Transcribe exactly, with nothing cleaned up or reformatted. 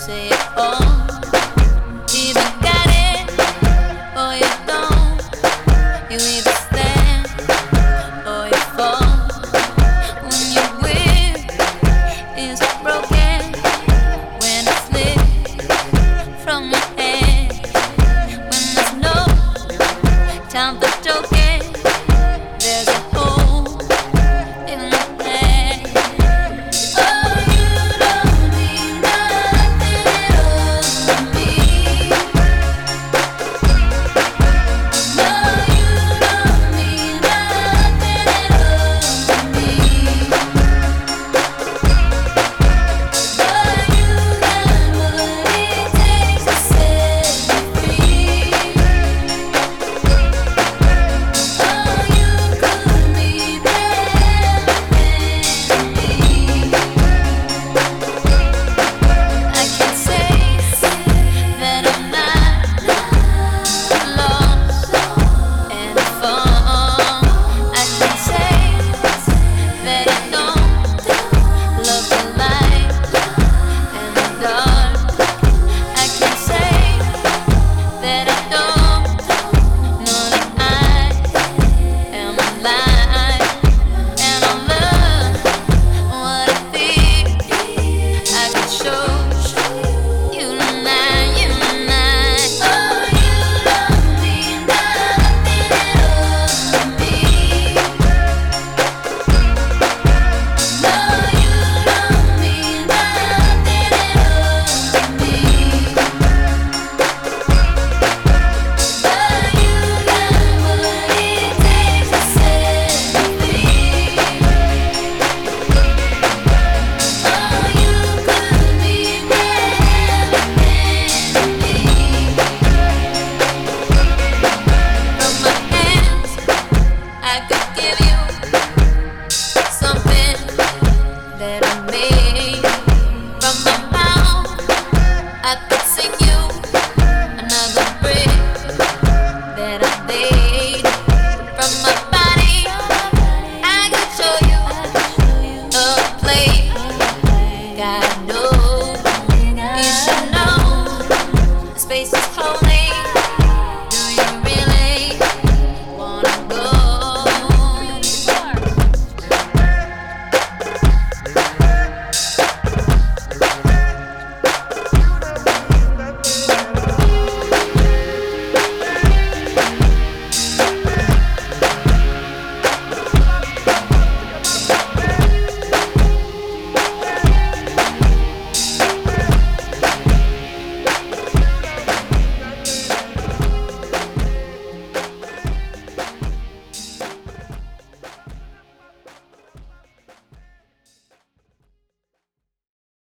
say it all. Either got it or you don't. You either stand or you fall. When your will is broken, when it's lit from your head, when there's no time for joking, there's a hole in the head. Oh, you don't mean nothing at all to me. No, you don't mean nothing at all to me. But you got what it takes to set me free. Oh, you could be better than me. I can say that I'm not lost and found. I can say that I don't love the light and the dark. I can say that I don't know that I am alive and I love what I feel. I could show you tonight, you tonight. Oh, you don't mean nothing at all to me. No, you don't mean nothing at all to me. But you got what it takes to set me free. Oh, you could be better than me. From my hands, I could give you something that I made. From my mouth, I could sing you another brick that I laid. From my body, I could show you a place. God knows you should know the space.